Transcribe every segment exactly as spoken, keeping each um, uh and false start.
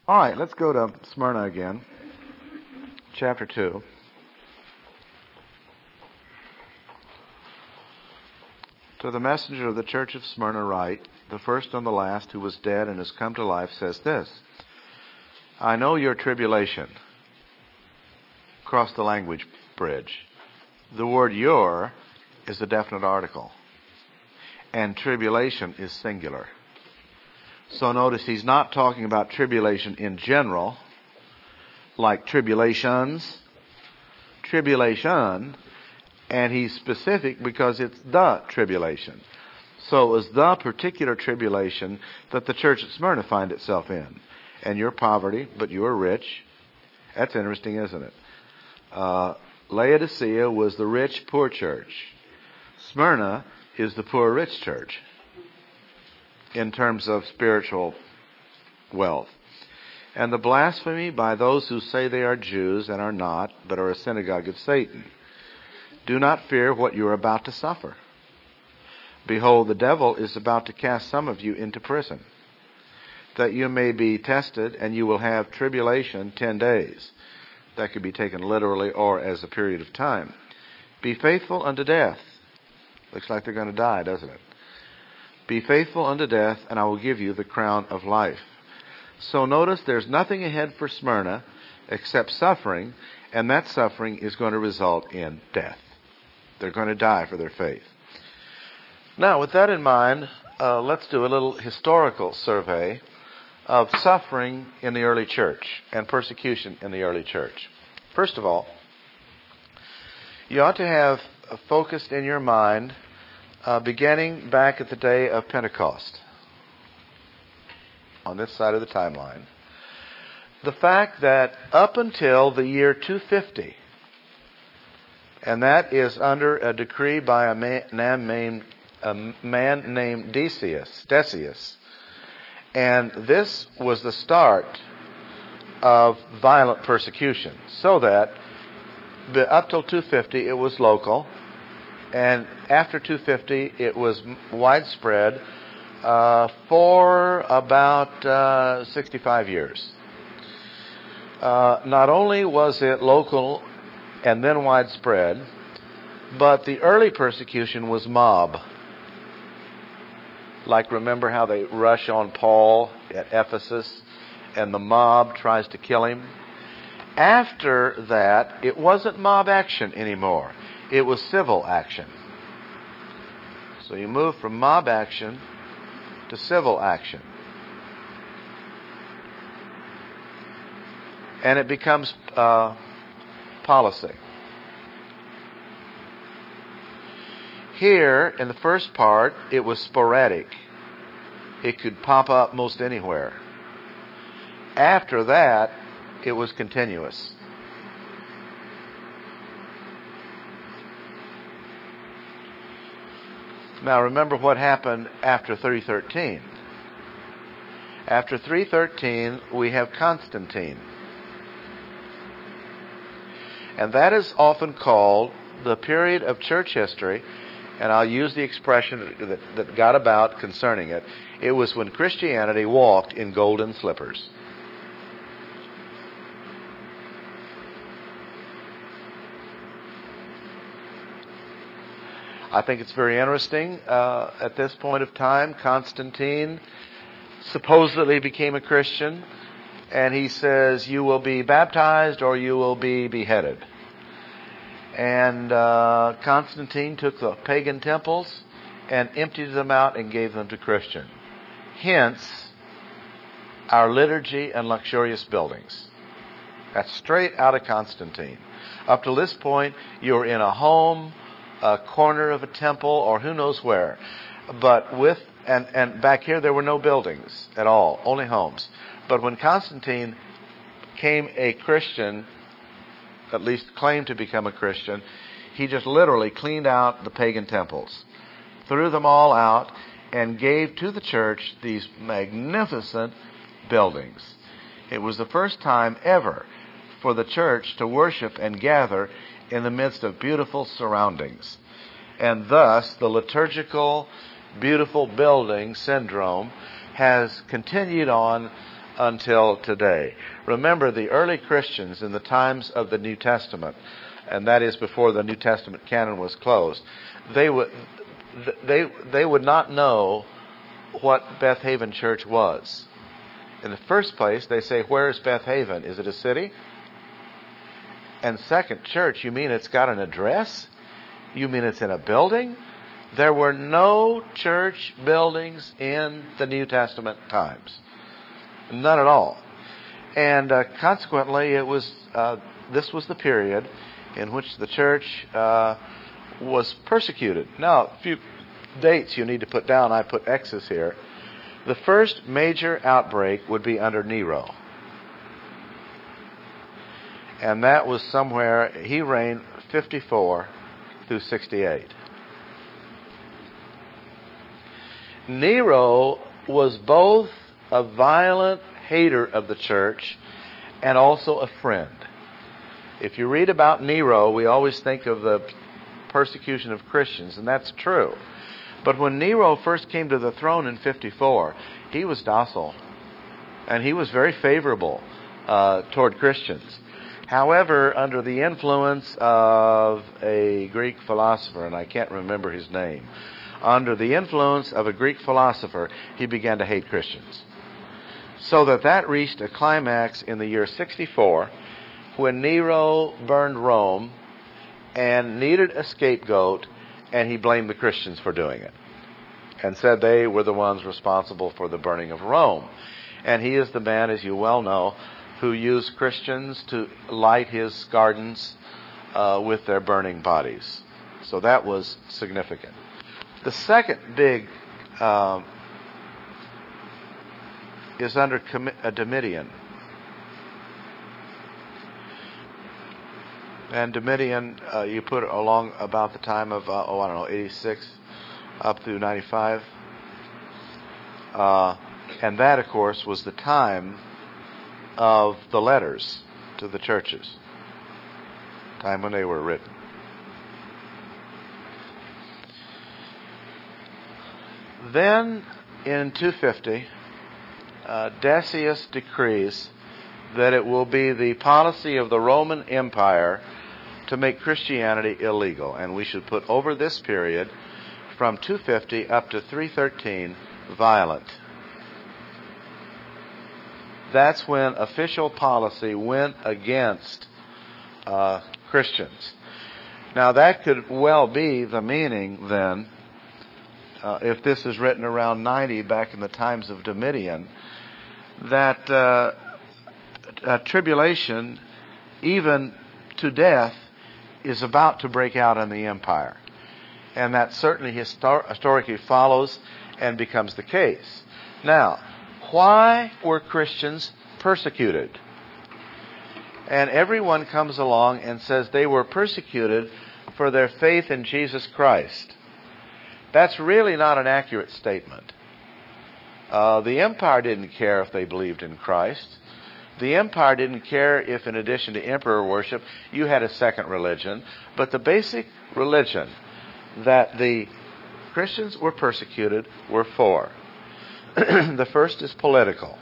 All right, let's go to Smyrna again, chapter two. To the messenger of the church of Smyrna write, the first and the last who was dead and has come to life says this: I know your tribulation. Cross the language bridge. The word your is a definite article, and tribulation is singular. So notice he's not talking about tribulation in general, like tribulations, tribulation, and he's specific because it's the tribulation. So it was the particular tribulation that the church at Smyrna find itself in. And you're poverty, but you are rich. That's interesting, isn't it? Uh, Laodicea was the rich, poor church. Smyrna is the poor, rich church in terms of spiritual wealth. And the blasphemy by those who say they are Jews and are not, but are a synagogue of Satan. Do not fear what you are about to suffer. Behold, the devil is about to cast some of you into prison, that you may be tested, and you will have tribulation ten days. That could be taken literally or as a period of time. Be faithful unto death. Looks like they're going to die, doesn't it? Be faithful unto death, and I will give you the crown of life. So notice there's nothing ahead for Smyrna except suffering, and that suffering is going to result in death. They're going to die for their faith. Now, with that in mind, uh, let's do a little historical survey of suffering in the early church and persecution in the early church. First of all, you ought to have focused in your mind Uh, beginning back at the day of Pentecost, on this side of the timeline, the fact that up until the year two fifty, and that is under a decree by a man named, a man named Decius, Decius, and this was the start of violent persecution, so that up till two fifty it was local. And after two fifty, it was widespread uh, for about uh, sixty-five years. Uh, not only was it local and then widespread, but the early persecution was mob. Like, remember how they rush on Paul at Ephesus and the mob tries to kill him? After that, it wasn't mob action anymore. It was civil action. So you move from mob action to civil action. And it becomes uh, policy. Here, in the first part, it was sporadic. It could pop up most anywhere. After that, it was continuous. Now remember what happened after three thirteen. After three thirteen, we have Constantine. And that is often called the period of church history, and I'll use the expression that, that got about concerning it. It was when Christianity walked in golden slippers. I think it's very interesting. Uh, at this point of time, Constantine supposedly became a Christian, and he says, you will be baptized or you will be beheaded. And uh, Constantine took the pagan temples and emptied them out and gave them to Christian. Hence, our liturgy and luxurious buildings. That's straight out of Constantine. Up to this point, you're in a home, a corner of a temple, or who knows where. But with, and, and back here there were no buildings at all, only homes. But when Constantine became a Christian, at least claimed to become a Christian, he just literally cleaned out the pagan temples, threw them all out, and gave to the church these magnificent buildings. It was the first time ever for the church to worship and gather in the midst of beautiful surroundings. And thus, the liturgical, beautiful building syndrome has continued on until today. Remember, the early Christians in the times of the New Testament, and that is before the New Testament canon was closed, they would they they would not know what Beth Haven Church was. In the first place, they say, where is Beth Haven? Is it a city? And second, church, you mean it's got an address? You mean it's in a building? There were no church buildings in the New Testament times. None at all. And uh, consequently, it was uh, this was the period in which the church uh, was persecuted. Now, a few dates you need to put down. I put X's here. The first major outbreak would be under Nero. And that was somewhere, he reigned fifty-four through sixty-eight. Nero was both a violent hater of the church and also a friend. If you read about Nero, we always think of the persecution of Christians, and that's true. But when Nero first came to the throne in fifty-four, he was docile, and he was very favorable uh, toward Christians. However, under the influence of a Greek philosopher, and I can't remember his name, under the influence of a Greek philosopher, he began to hate Christians. So that that reached a climax in the year sixty-four, when Nero burned Rome and needed a scapegoat, and he blamed the Christians for doing it and said they were the ones responsible for the burning of Rome. And he is the man, as you well know, who used Christians to light his gardens uh, with their burning bodies. So that was significant. The second big um, is under uh, Domitian. And Domitian, uh, you put it along about the time of, uh, oh, I don't know, eighty-six up through ninety-five. Uh, and that, of course, was the time of the letters to the churches, time when they were written. Then, in two fifty, uh, Decius decrees that it will be the policy of the Roman Empire to make Christianity illegal. And we should put over this period, from two fifty up to three thirteen, violent. That's when official policy went against uh, Christians. Now, that could well be the meaning, then, uh, if this is written around ninety, back in the times of Domitian, that uh, uh, tribulation, even to death, is about to break out in the empire. And that certainly histor- historically follows and becomes the case. Now, why were Christians persecuted? And everyone comes along and says they were persecuted for their faith in Jesus Christ. That's really not an accurate statement. Uh, the empire didn't care if they believed in Christ. The empire didn't care if, in addition to emperor worship, you had a second religion. But the basic religion that the Christians were persecuted were four. The first is political.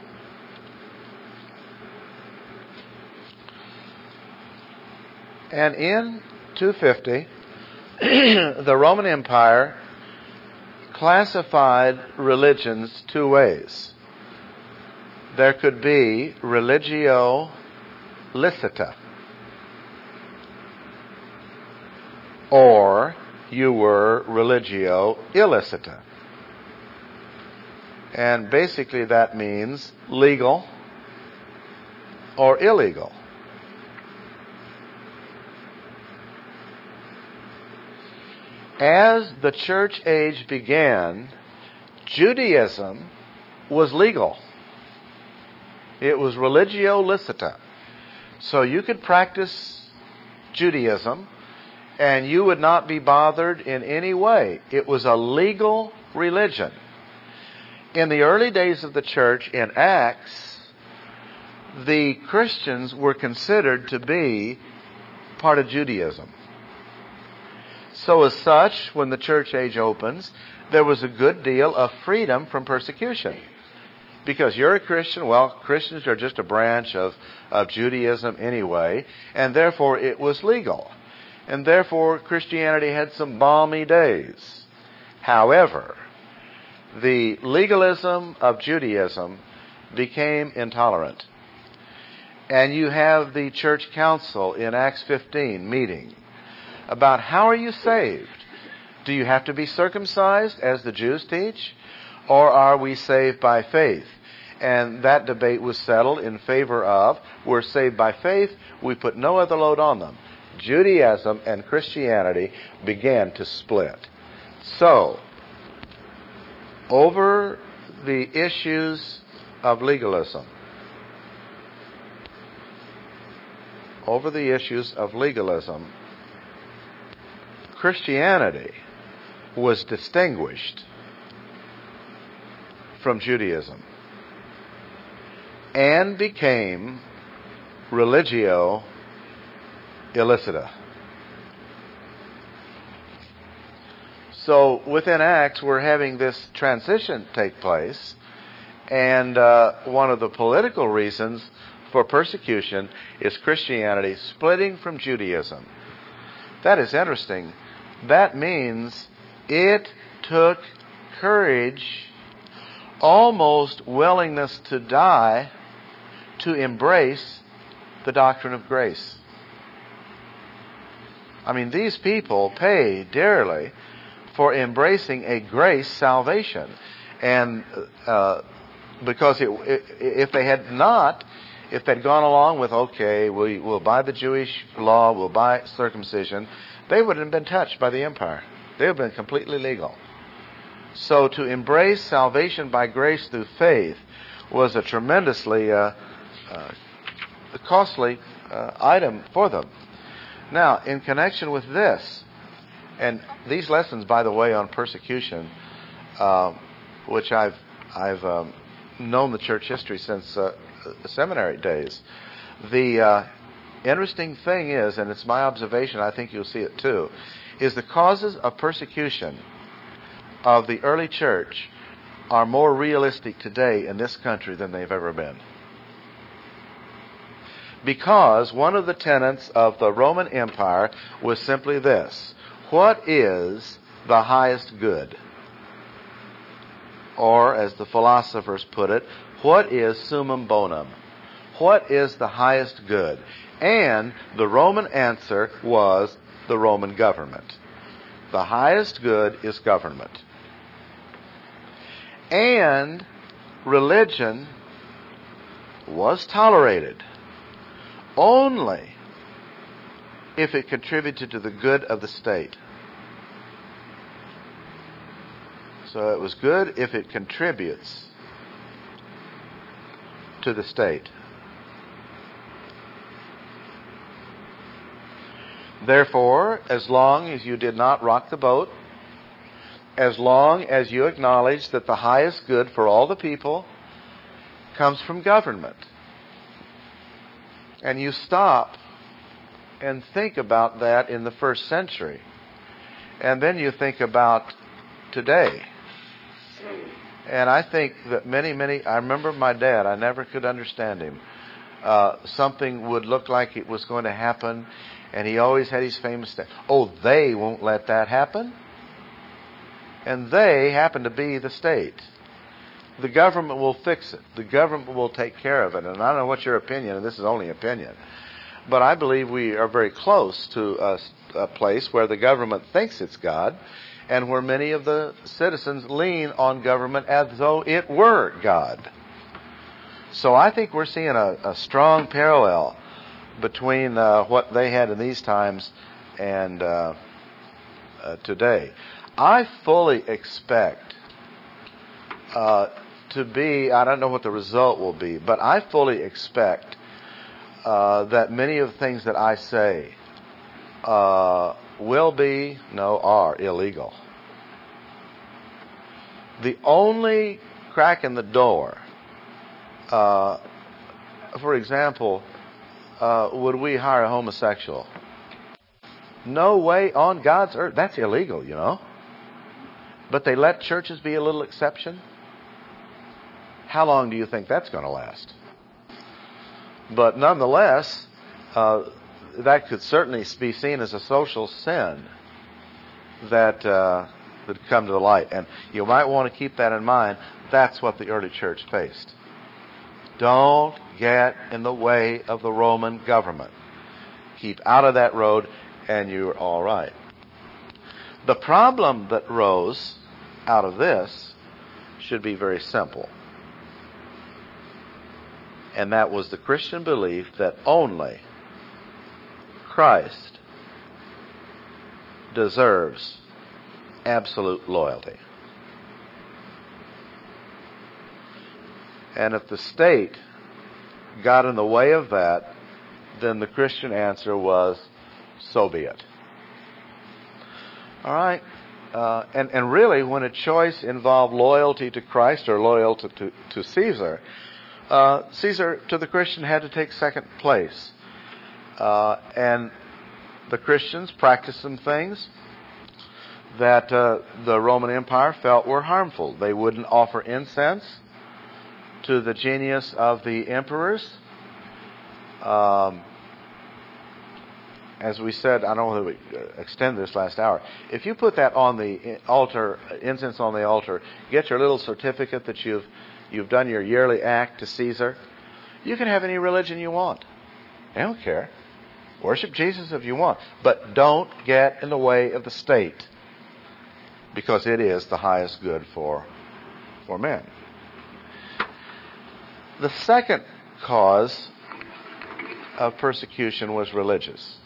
And in two fifty, the Roman Empire classified religions two ways. There could be religio licita, or you were religio illicita. And basically that means legal or illegal. As the church age began, Judaism was legal. It was religio licita. So you could practice Judaism and you would not be bothered in any way. It was a legal religion. In the early days of the church, in Acts, the Christians were considered to be part of Judaism. So as such, when the church age opens, there was a good deal of freedom from persecution. Because you're a Christian, well, Christians are just a branch of, of Judaism anyway, and therefore it was legal. And therefore Christianity had some balmy days. However, the legalism of Judaism became intolerant. And you have the church council in Acts fifteen meeting about how are you saved? Do you have to be circumcised as the Jews teach? Or are we saved by faith? And that debate was settled in favor of, we're saved by faith, we put no other load on them. Judaism and Christianity began to split. So, over the issues of legalism, over the issues of legalism, Christianity was distinguished from Judaism and became religio illicita. So within Acts, we're having this transition take place, and uh, one of the political reasons for persecution is Christianity splitting from Judaism. That is interesting. That means it took courage, almost willingness to die, to embrace the doctrine of grace. I mean, these people pay dearly for embracing a grace salvation. And uh, because it, if they had not, if they'd gone along with, okay, we, we'll buy the Jewish law, we'll buy circumcision, they wouldn't have been touched by the empire. They would have been completely legal. So to embrace salvation by grace through faith was a tremendously uh, uh, costly uh, item for them. Now, in connection with this, and these lessons, by the way, on persecution, uh, which I've I've um, known the church history since uh, the seminary days. The uh, interesting thing is, and it's my observation, I think you'll see it too, is the causes of persecution of the early church are more realistic today in this country than they've ever been. Because one of the tenets of the Roman Empire was simply this: what is the highest good? Or, as the philosophers put it, what is summum bonum? What is the highest good? And the Roman answer was the Roman government. The highest good is government. And religion was tolerated only if it contributed to the good of the state. So it was good if it contributes to the state. Therefore, as long as you did not rock the boat, as long as you acknowledge that the highest good for all the people comes from government, and you stop and think about that in the first century, and then you think about today. And I think that many, many, I remember my dad, I never could understand him. Uh, something would look like it was going to happen, and he always had his famous statement, oh, they won't let that happen. And they happen to be the state. The government will fix it. The government will take care of it. And I don't know what's your opinion, and this is only opinion, but I believe we are very close to a, a place where the government thinks it's God, and where many of the citizens lean on government as though it were God. So I think we're seeing a, a strong parallel between uh, what they had in these times and uh, uh, today. I fully expect uh, to be, I don't know what the result will be, but I fully expect uh, that many of the things that I say uh, will be, no, are illegal. The only crack in the door, uh, for example, uh, would we hire a homosexual? No way on God's earth. That's illegal, you know. But they let churches be a little exception. how long do you think that's going to last? But nonetheless, uh, that could certainly be seen as a social sin that uh, that come to the light. And you might want to keep that in mind. That's what the early church faced. Don't get in the way of the Roman government. Keep out of that road, and you're all right. The problem that rose out of this should be very simple. And that was the Christian belief that only Christ deserves absolute loyalty. And if the state got in the way of that, then the Christian answer was, so be it. All right? Uh, and, and really, when a choice involved loyalty to Christ or loyalty to, to Caesar, uh, Caesar, to the Christian, had to take second place. Uh, and the Christians practiced some things that uh, the Roman Empire felt were harmful. They wouldn't offer incense to the genius of the emperors. Um, as we said, I don't know whether we extend this last hour. If you put that on the altar, incense on the altar, get your little certificate that you've you've done your yearly act to Caesar, you can have any religion you want. They don't care. Worship Jesus if you want. But don't get in the way of the state, because it is the highest good for, for men. The second cause of persecution was religious.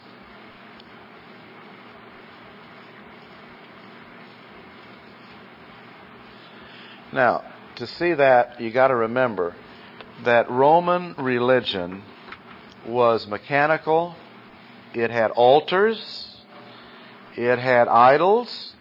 Now, to see that, you got to remember that Roman religion was mechanical. It had altars. It had idols.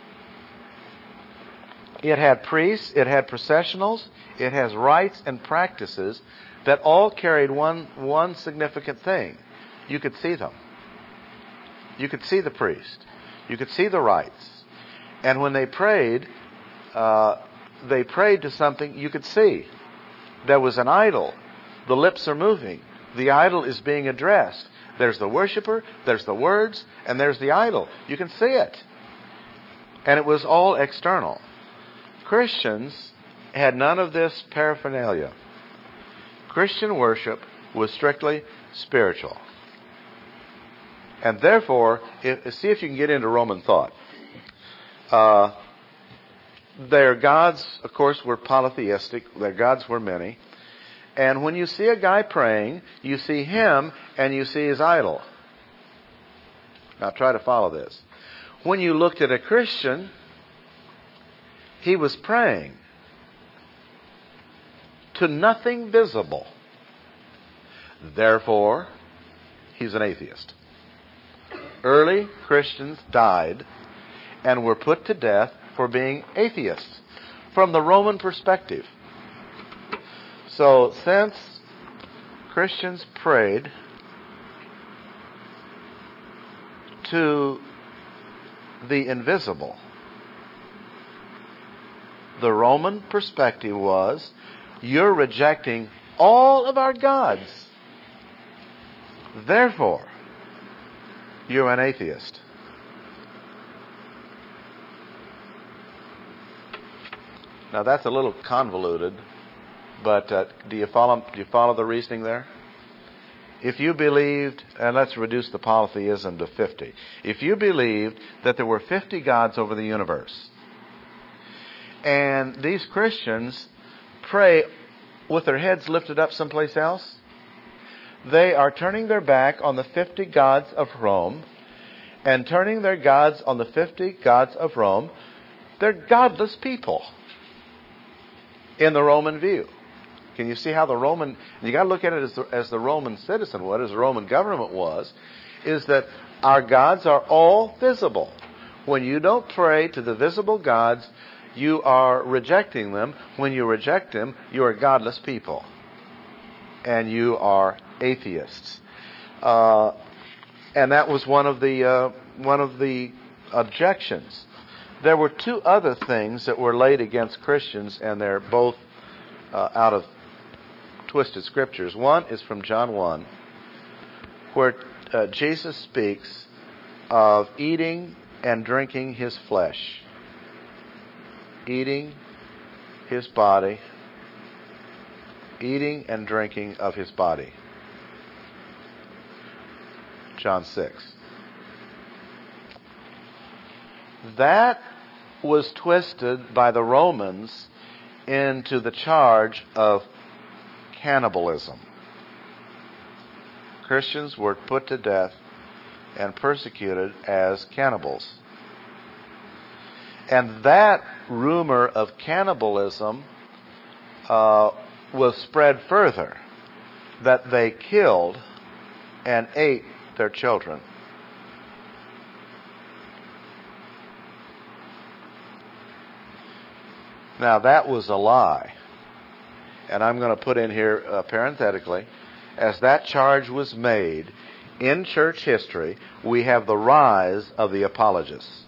It had priests. It had processionals. It has rites and practices that all carried one, one significant thing. You could see them. You could see the priest. You could see the rites. And when they prayed, uh, they prayed to something you could see. There was an idol. The lips are moving. The idol is being addressed. There's the worshiper, there's the words, and there's the idol. You can see it. And it was all external. Christians had none of this paraphernalia. Christian worship was strictly spiritual. And therefore, if, see if you can get into Roman thought. Uh, their gods, of course, were polytheistic. Their gods were many. And when you see a guy praying, you see him and you see his idol. Now try to follow this. When you looked at a Christian, he was praying to nothing visible. Therefore, he's an atheist. Early Christians died and were put to death for being atheists from the Roman perspective. So, since Christians prayed to the invisible, the Roman perspective was, you're rejecting all of our gods. Therefore, you're an atheist. Now that's a little convoluted, but uh, do you follow? Do you follow the reasoning there? If you believed, and let's reduce the polytheism to fifty. If you believed that there were fifty gods over the universe, and these Christians pray with their heads lifted up someplace else, they are turning their back on the fifty gods of Rome and turning their gods on the fifty gods of Rome. They're godless people in the Roman view. Can you see how the Roman, you got to look at it as the, as the Roman citizen would, as the Roman government was, is that our gods are all visible. When you don't pray to the visible gods, you are rejecting them. When you reject them, you are godless people. And you are atheists. Uh, and that was one of the uh, one of the objections. There were two other things that were laid against Christians, and they're both uh, out of twisted scriptures. One is from John one, where uh, Jesus speaks of eating and drinking his flesh. Eating his body. Eating and drinking of his body. John six. That was twisted by the Romans into the charge of cannibalism. Christians were put to death and persecuted as cannibals. And that rumor of cannibalism uh, was spread further, that they killed and ate their children. Now that was a lie. And I'm going to put in here uh, parenthetically, as that charge was made in church history, we have the rise of the apologists.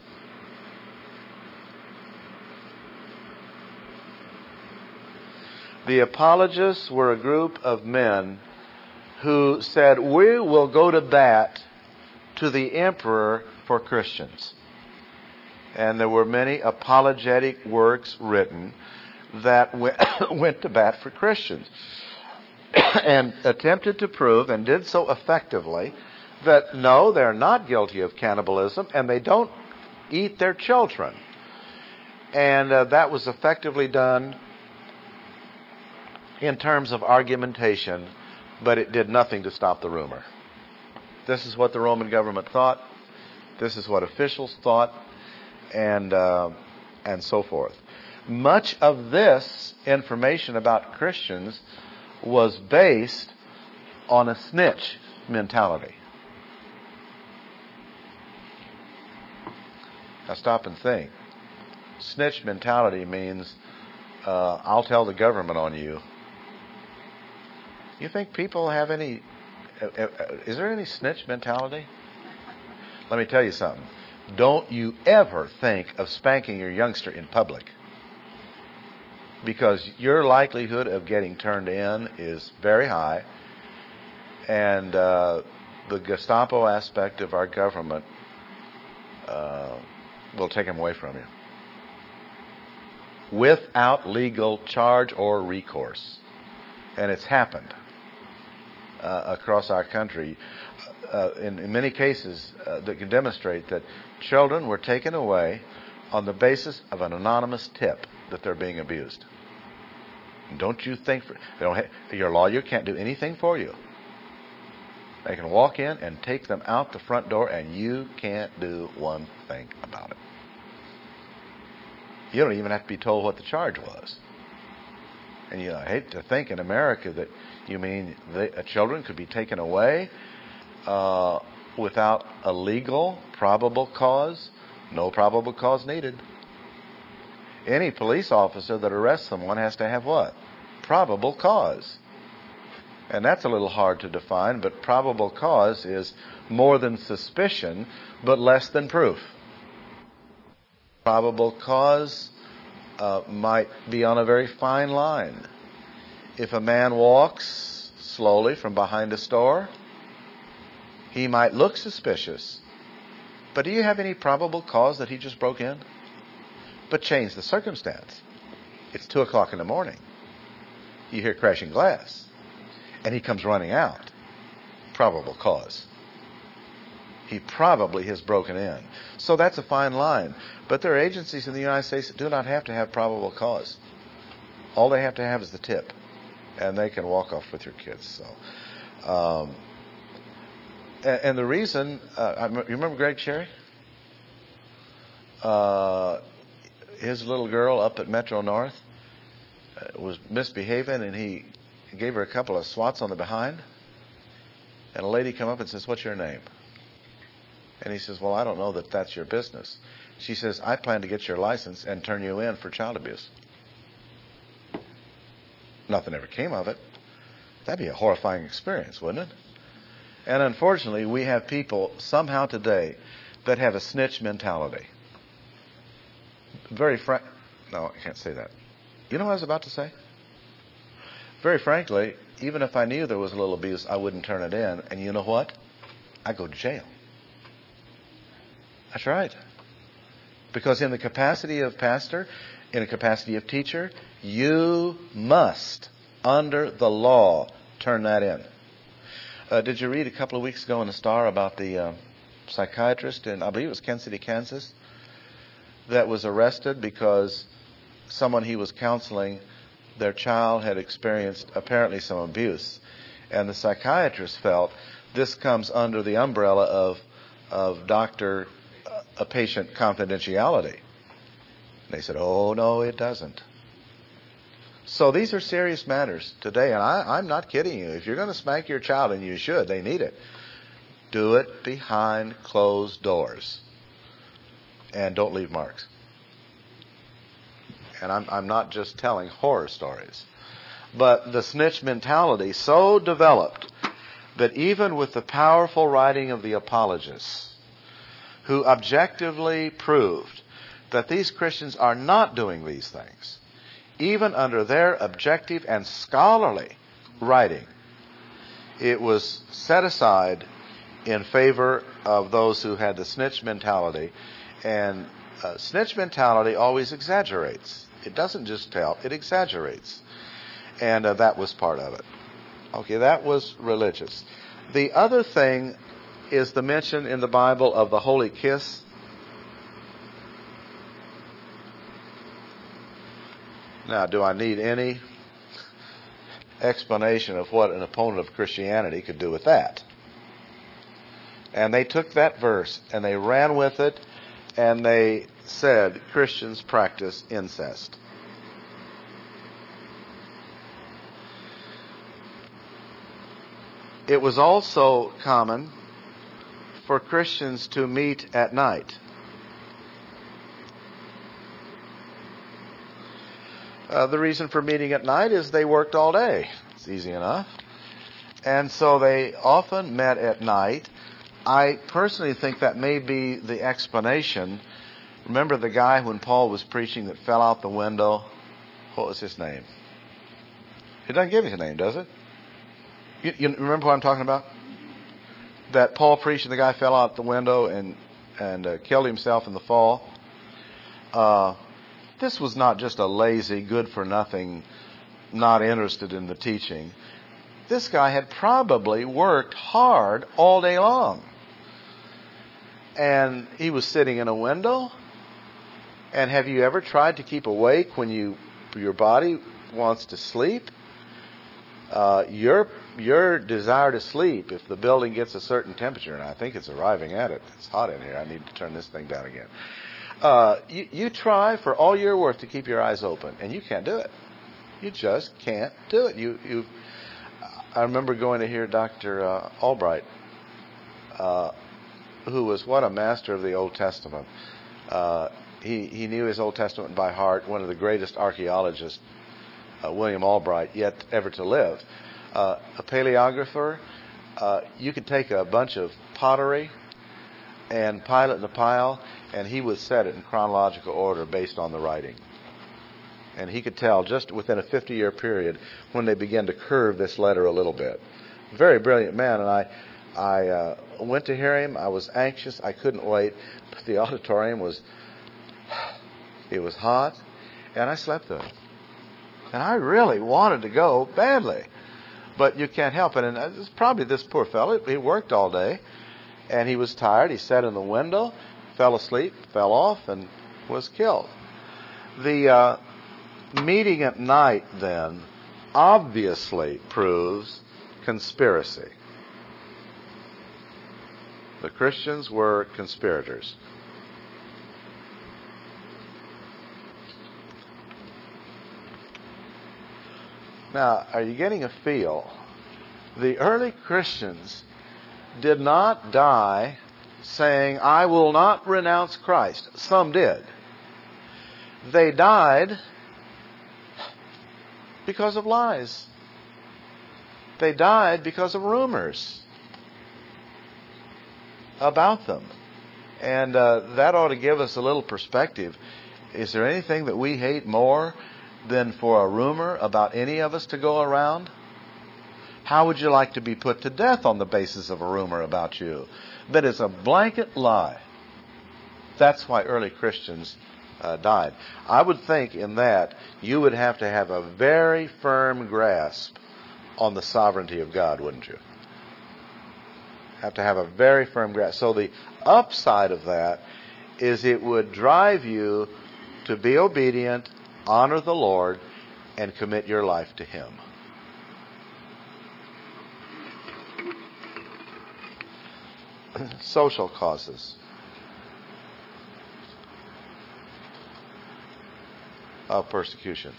The apologists were a group of men who said, we will go to bat to the emperor for Christians. And there were many apologetic works written that went to bat for Christians and attempted to prove, and did so effectively, that no, they're not guilty of cannibalism and they don't eat their children. And uh, that was effectively done in terms of argumentation, but it did nothing to stop the rumor. This is what the Roman government thought. This is what officials thought, and uh, and so forth. Much of this information about Christians was based on a snitch mentality. Now stop and think. Snitch mentality means uh, I'll tell the government on you. You think people have any... Uh, uh, is there any snitch mentality? Let me tell you something. Don't you ever think of spanking your youngster in public, because your likelihood of getting turned in is very high, and uh, the Gestapo aspect of our government uh, will take him away from you without legal charge or recourse. And it's happened uh, across our country uh, in, in many cases uh, that can demonstrate that children were taken away on the basis of an anonymous tip that they're being abused. And don't you think for, they don't have, your lawyer can't do anything for you. They can walk in and take them out the front door, and you can't do one thing about it. You don't even have to be told what the charge was. And you know, I hate to think in America that you mean they, uh, children could be taken away uh, without a legal probable cause. No probable cause needed. Any police officer that arrests someone has to have what? Probable cause. And that's a little hard to define, but probable cause is more than suspicion, but less than proof. Probable cause uh, might be on a very fine line. If a man walks slowly from behind a store, he might look suspicious. But do you have any probable cause that he just broke in? But change the circumstance. It's two o'clock in the morning. You hear crashing glass. And he comes running out. Probable cause. He probably has broken in. So that's a fine line. But there are agencies in the United States that do not have to have probable cause. All they have to have is the tip. And they can walk off with your kids. So, um, and, and the reason, uh, you remember Greg Cherry? Uh, his little girl up at Metro North uh, was misbehaving, and he gave her a couple of swats on the behind. And a lady come up and says, "What's your name?" And he says, "Well, I don't know that that's your business." She says, "I plan to get your license and turn you in for child abuse." Nothing ever came of it. That'd be a horrifying experience, wouldn't it? And unfortunately, we have people somehow today that have a snitch mentality. Very frank. No, I can't say that. You know what I was about to say? very frankly, even if I knew there was a little abuse, I wouldn't turn it in. And you know what? I'd go to jail. That's right. Because in the capacity of pastor, in the capacity of teacher, you must, under the law, turn that in. Uh, did you read a couple of weeks ago in the Star about the uh, psychiatrist in, I believe it was Kansas City, Kansas, that was arrested because someone he was counseling, their child had experienced apparently some abuse. And the psychiatrist felt this comes under the umbrella of, of doctor a patient confidentiality. They said, oh, no, it doesn't. So these are serious matters today, and I, I'm not kidding you. If you're going to spank your child, and you should, they need it, do it behind closed doors. And don't leave marks. And I'm, I'm not just telling horror stories. But the snitch mentality so developed that even with the powerful writing of the apologists, who objectively proved that these Christians are not doing these things, even under their objective and scholarly writing, it was set aside in favor of those who had the snitch mentality. And uh, snitch mentality always exaggerates. It doesn't just tell, it exaggerates. And uh, that was part of it. Okay, that was religious. The other thing is the mention in the Bible of the holy kiss. Now, do I need any explanation of what an opponent of Christianity could do with that? And they took that verse and they ran with it and they said Christians practice incest. It was also common for Christians to meet at night. Uh, the reason for meeting at night is they worked all day. It's easy enough. And so they often met at night. I personally think that may be the explanation. Remember the guy when Paul was preaching that fell out the window? What was his name? It doesn't give you his name, does it? You, you remember what I'm talking about? That Paul preached and the guy fell out the window and, and uh, killed himself in the fall. Uh, this was not just a lazy, good-for-nothing, not interested in the teaching. This guy had probably worked hard all day long. And he was sitting in a window. And have you ever tried to keep awake when you your body wants to sleep? Uh, your your desire to sleep, if the building gets a certain temperature, and I think it's arriving at it, it's hot in here, I need to turn this thing down again. Uh, you, you try for all you're worth to keep your eyes open, and you can't do it. You just can't do it. You, you. I remember going to hear Doctor Uh, Albright, uh, who was what a master of the Old Testament. Uh, he he knew his Old Testament by heart. One of the greatest archaeologists, uh, William Albright, yet ever to live. Uh, a paleographer. Uh, you could take a bunch of pottery and pile it in a pile, and he would set it in chronological order based on the writing. And he could tell just within a fifty-year period when they began to curve this letter a little bit. Very brilliant man, and I I uh, went to hear him. I was anxious. I couldn't wait. But the auditorium was, it was hot, and I slept through it. And I really wanted to go badly. But you can't help it. And it's probably this poor fellow. He worked all day, and he was tired. He sat in the window, fell asleep, fell off, and was killed. The uh, meeting at night, then, obviously proves conspiracy. The Christians were conspirators. Now, are you getting a feel? The early Christians did not die saying, I will not renounce Christ. Some did. They died because of lies. They died because of rumors about them. And uh, that ought to give us a little perspective. Is there anything that we hate more than for a rumor about any of us to go around? How would you like to be put to death on the basis of a rumor about you? That is a blanket lie. That's why early Christians uh, died. I would think in that you would have to have a very firm grasp on the sovereignty of God, wouldn't you? Have to have a very firm grasp. So the upside of that is it would drive you to be obedient, honor the Lord, and commit your life to Him. Social causes of persecution.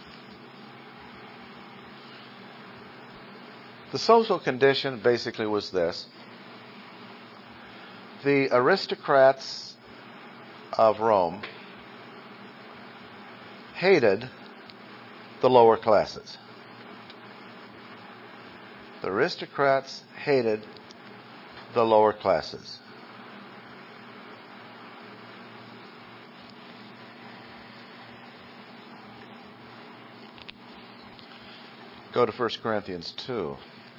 The social condition basically was this. The aristocrats of Rome hated the lower classes. The aristocrats hated the lower classes. Go to First Corinthians two.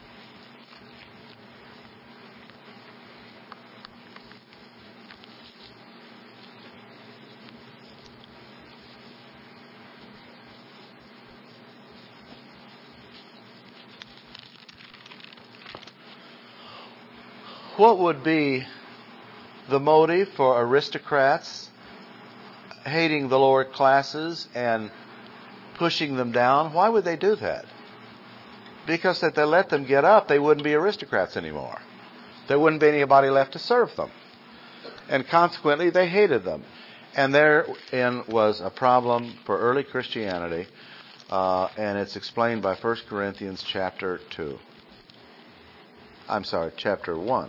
What would be the motive for aristocrats hating the lower classes and pushing them down? Why would they do that? Because if they let them get up, they wouldn't be aristocrats anymore. There wouldn't be anybody left to serve them. And consequently, they hated them. And therein was a problem for early Christianity, uh, and it's explained by First Corinthians chapter two. I'm sorry, chapter one.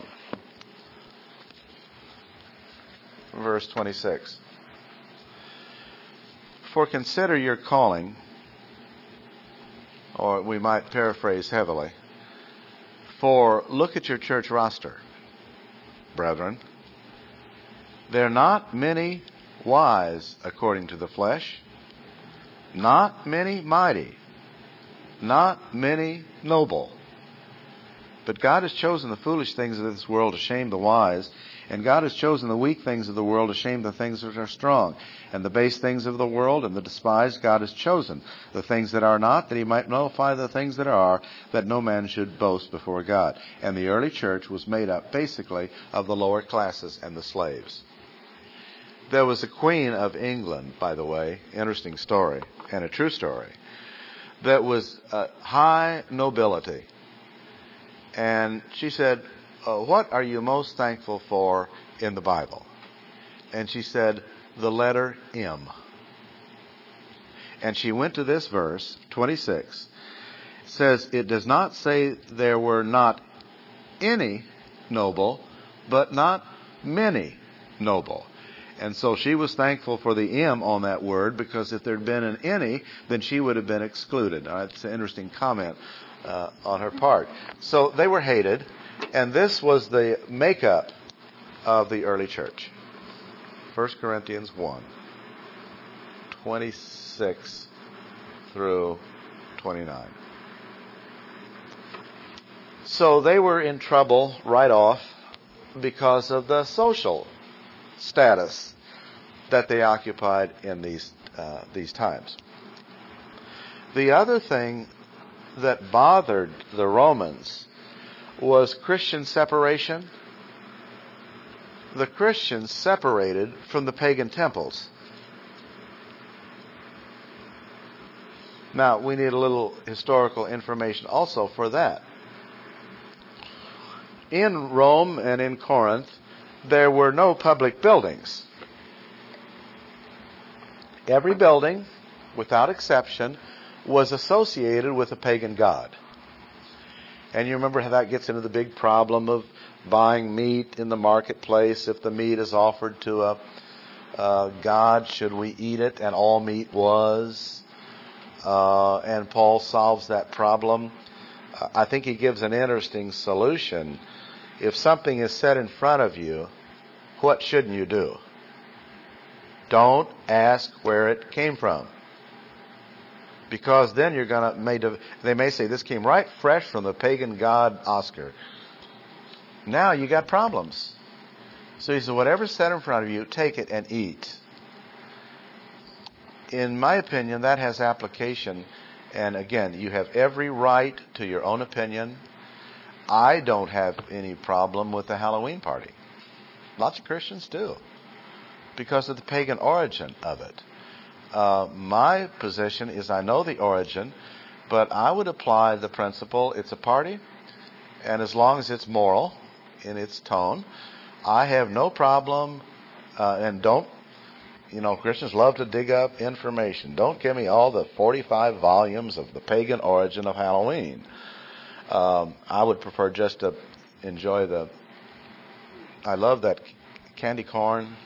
Verse twenty-six. For consider your calling, or we might paraphrase heavily, for look at your church roster, brethren. There are not many wise according to the flesh, not many mighty, not many noble. But God has chosen the foolish things of this world to shame the wise, and God has chosen the weak things of the world to shame the things that are strong. And the base things of the world and the despised God has chosen, the things that are not, that He might nullify the things that are, that no man should boast before God. And the early church was made up basically of the lower classes and the slaves. There was a queen of England, by the way, interesting story, and a true story, that was uh, high nobility. And she said, uh, what are you most thankful for in the Bible? And she said, the letter M. And she went to this verse, twenty-six. It says, it does not say there were not any noble, but not many noble. And so she was thankful for the M on that word, because if there had been an any, then she would have been excluded. Now, that's an interesting comment uh, on her part. So they were hated, and this was the makeup of the early church. First Corinthians one, twenty-six through twenty-nine. So they were in trouble right off because of the social status that they occupied in these uh, these times. The other thing that bothered the Romans was Christian separation. The Christians separated from the pagan temples. Now, we need a little historical information also for that. In Rome and in Corinth, there were no public buildings. Every building, without exception, was associated with a pagan god. And you remember how that gets into the big problem of buying meat in the marketplace. If the meat is offered to a, a god, should we eat it? And all meat was. Uh, and Paul solves that problem. Uh, I think he gives an interesting solution. If something is set in front of you, what shouldn't you do? Don't ask where it came from. Because then you're going to, may, they may say, this came right fresh from the pagan god Oscar. Now you got problems. So he said, whatever's set in front of you, take it and eat. In my opinion, that has application. And again, you have every right to your own opinion. I don't have any problem with the Halloween party. Lots of Christians do, because of the pagan origin of it. Uh, my position is I know the origin, but I would apply the principle, it's a party, and as long as it's moral in its tone, I have no problem, uh, and don't, you know, Christians love to dig up information. Don't give me all the forty-five volumes of the pagan origin of Halloween. Um, I would prefer just to enjoy the, I love that candy corn.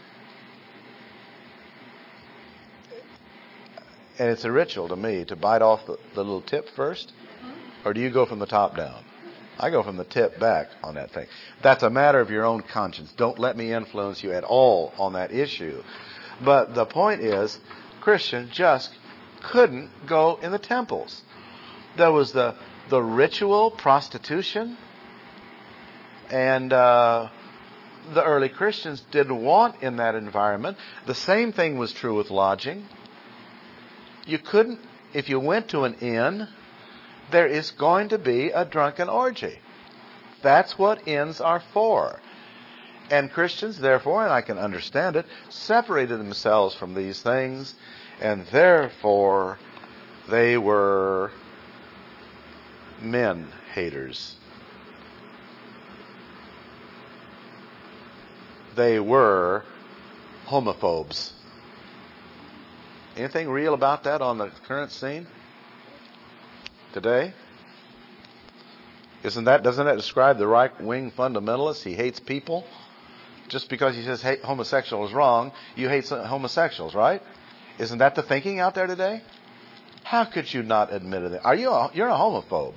And it's a ritual to me to bite off the, the little tip first. Or do you go from the top down? I go from the tip back on that thing. That's a matter of your own conscience. Don't let me influence you at all on that issue. But the point is, Christians just couldn't go in the temples. There was the, the ritual prostitution. And uh, the early Christians didn't want in that environment. The same thing was true with lodging. You couldn't, if you went to an inn, there is going to be a drunken orgy. That's what inns are for. And Christians, therefore, and I can understand it, separated themselves from these things, and therefore they were men haters. They were homophobes. Anything real about that on the current scene today? Isn't that, doesn't that describe the right-wing fundamentalist? He hates people. Just because he says hey, homosexual is wrong, you hate homosexuals, right? Isn't that the thinking out there today? How could you not admit it? Are you a, you're a homophobe?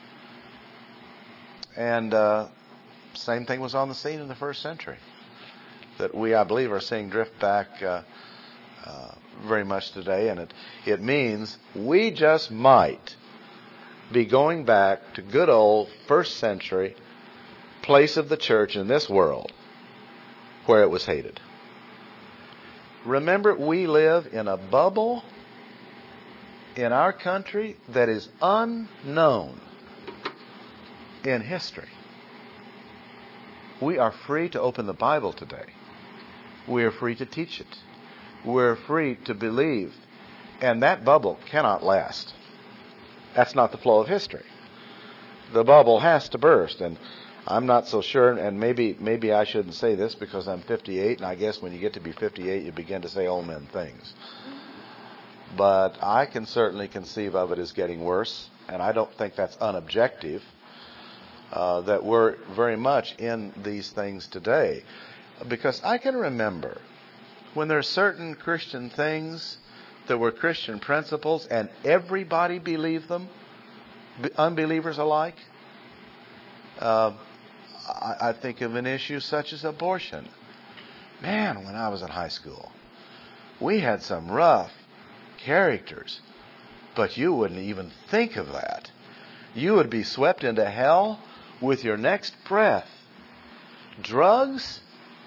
And uh, same thing was on the scene in the first century that we, I believe, are seeing drift back uh, uh, very much today. And it, it means we just might be going back to good old first century place of the church in this world where it was hated. Remember, we live in a bubble in our country that is unknown in history. We are free to open the Bible today. We are free to teach it. We're free to believe. And that bubble cannot last. That's not the flow of history. The bubble has to burst. And I'm not so sure, and maybe maybe I shouldn't say this because I'm fifty-eight, and I guess when you get to be fifty-eight, you begin to say old men things. But I can certainly conceive of it as getting worse, and I don't think that's unobjective, uh, that we're very much in these things today. Because I can remember when there are certain Christian things that were Christian principles, and everybody believed them, unbelievers alike. Uh, I, I think of an issue such as abortion. Man, when I was in high school, we had some rough characters, but you wouldn't even think of that. You would be swept into hell with your next breath. Drugs?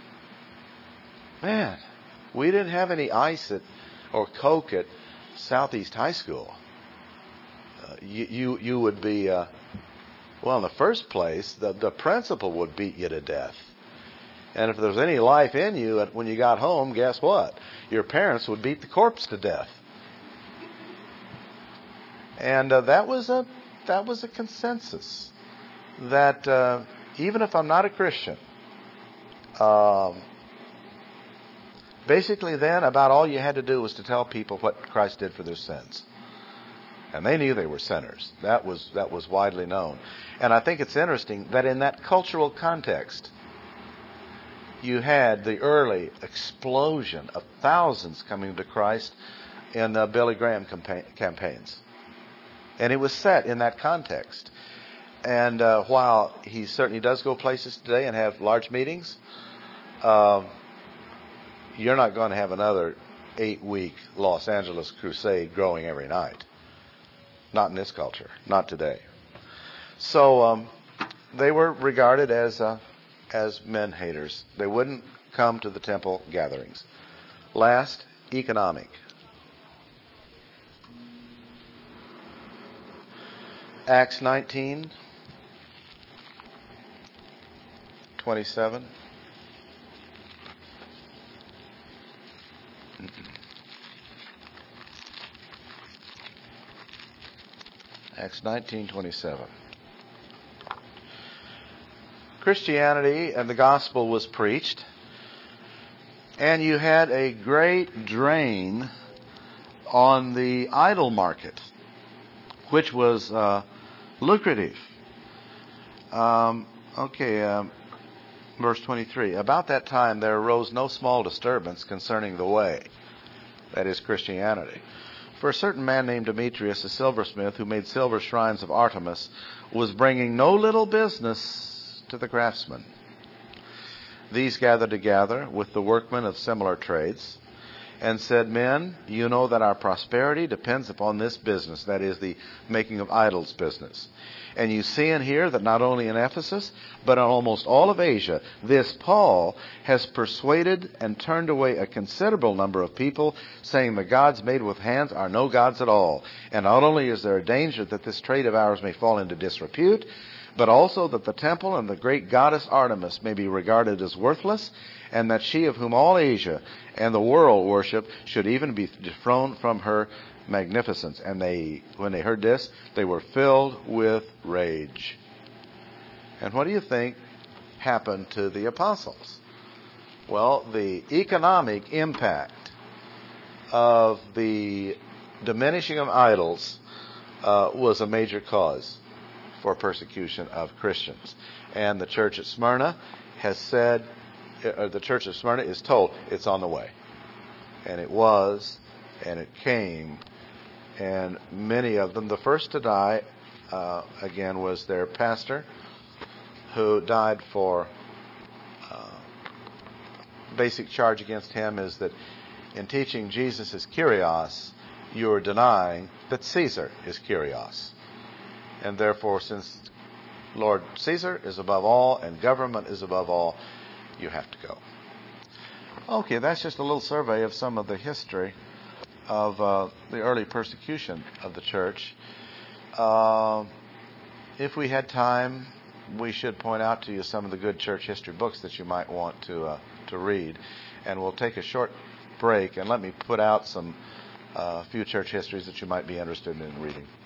Man, we didn't have any ice at, or Coke at Southeast High School. Uh, you, you, you would be... Uh, Well, in the first place, the, the principal would beat you to death. And if there was any life in you when you got home, guess what? Your parents would beat the corpse to death. And uh, that was a that was a consensus that uh, even if I'm not a Christian, um, basically then about all you had to do was to tell people what Christ did for their sins. And they knew they were sinners. That was that was widely known. And I think it's interesting that in that cultural context, you had the early explosion of thousands coming to Christ in uh, Billy Graham campa- campaigns. And it was set in that context. And uh, while he certainly does go places today and have large meetings, uh, you're not going to have another eight-week Los Angeles crusade growing every night. Not in this culture. Not today. So um, they were regarded as uh, as men haters. They wouldn't come to the temple gatherings. Last, economic. Acts nineteen, twenty-seven. Acts nineteen, twenty-seven. Christianity and the gospel was preached, and you had a great drain on the idol market, which was uh, lucrative. Um, okay, um, verse twenty-three. About that time there arose no small disturbance concerning the way, that is Christianity. For a certain man named Demetrius, a silversmith, who made silver shrines of Artemis, was bringing no little business to the craftsmen. These gathered together with the workmen of similar trades, and said, Men, you know that our prosperity depends upon this business, that is, the making of idols business. And you see and hear that not only in Ephesus, but in almost all of Asia, this Paul has persuaded and turned away a considerable number of people, saying the gods made with hands are no gods at all. And not only is there a danger that this trade of ours may fall into disrepute, but also that the temple and the great goddess Artemis may be regarded as worthless, and that she of whom all Asia and the world worship should even be dethroned from her magnificence. And they, when they heard this, they were filled with rage. And what do you think happened to the apostles? Well, the economic impact of the diminishing of idols uh, was a major cause for persecution of Christians. And the church at Smyrna has said, uh, the church of Smyrna is told it's on the way. And it was, and it came. And many of them, the first to die, uh, again, was their pastor, who died for, uh, basic charge against him is that in teaching Jesus is Kyrios, you are denying that Caesar is Kyrios. And therefore, since Lord Caesar is above all and government is above all, you have to go. Okay, that's just a little survey of some of the history of uh, the early persecution of the church. Uh, if we had time, we should point out to you some of the good church history books that you might want to uh, to read. And we'll take a short break and let me put out some uh, few church histories that you might be interested in reading.